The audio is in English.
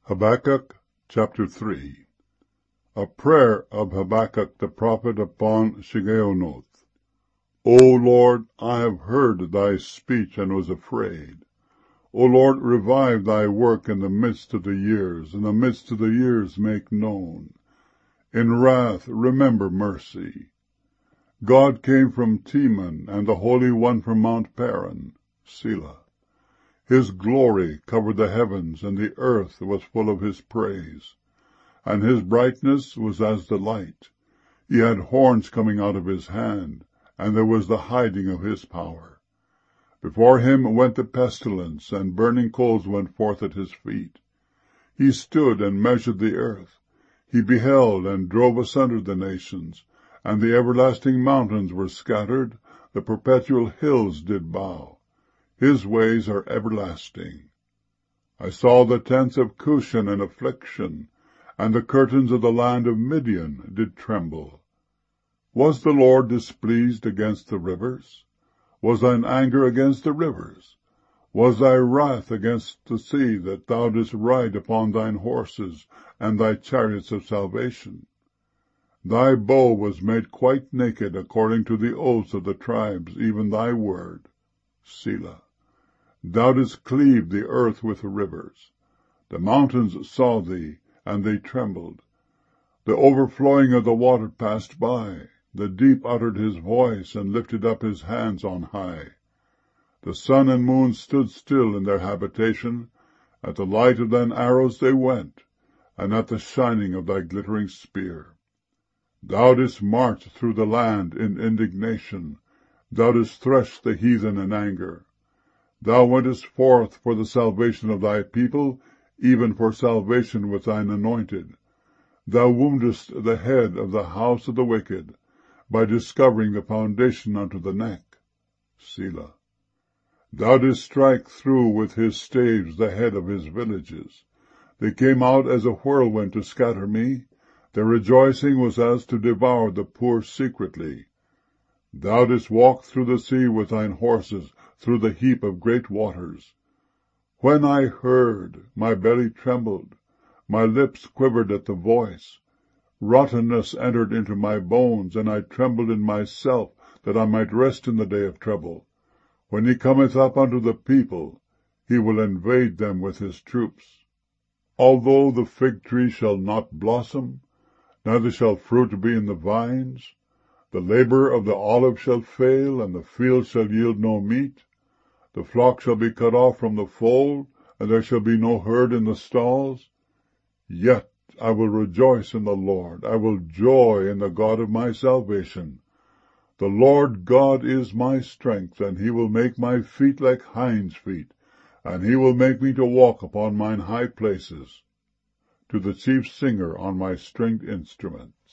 Habakkuk chapter 3. A prayer of Habakkuk the prophet upon Shigionoth. O Lord, I have heard thy speech and was afraid. O Lord, revive thy work in the midst of the years, in the midst of the years make known. In wrath remember mercy. God came from Teman, and the Holy One from Mount Paran. Selah. His glory covered the heavens, and the earth was full of his praise. And his brightness was as the light. He had horns coming out of his hand, and there was the hiding of his power. Before him went the pestilence, and burning coals went forth at his feet. He stood and measured the earth. He beheld and drove asunder the nations, and the everlasting mountains were scattered, the perpetual hills did bow. His ways are everlasting. I saw the tents of Cushan in affliction, and the curtains of the land of Midian did tremble. Was the Lord displeased against the rivers? Was thine anger against the rivers? Was thy wrath against the sea, that thou didst ride upon thine horses, and thy chariots of salvation? Thy bow was made quite naked according to the oaths of the tribes, even thy word. Selah. Thou didst cleave the earth with rivers. The mountains saw thee, and they trembled. The overflowing of the water passed by. The deep uttered his voice, and lifted up his hands on high. The sun and moon stood still in their habitation. At the light of thine arrows they went, and at the shining of thy glittering spear. Thou didst march through the land in indignation. Thou didst thresh the heathen in anger. Thou wentest forth for the salvation of thy people, even for salvation with thine anointed. Thou woundest the head of the house of the wicked, by discovering the foundation unto the neck. Selah. Thou didst strike through with his staves the head of his villages. They came out as a whirlwind to scatter me. Their rejoicing was as to devour the poor secretly. Thou didst walk through the sea with thine horses, through the heap of great waters. When I heard, my belly trembled, my lips quivered at the voice. Rottenness entered into my bones, and I trembled in myself, that I might rest in the day of trouble. When he cometh up unto the people, he will invade them with his troops. Although the fig tree shall not blossom, neither shall fruit be in the vines, the labor of the olive shall fail, and the field shall yield no meat. The flock shall be cut off from the fold, and there shall be no herd in the stalls. Yet I will rejoice in the Lord. I will joy in the God of my salvation. The Lord God is my strength, and he will make my feet like hinds' feet, and he will make me to walk upon mine high places. To the chief singer on my stringed instrument.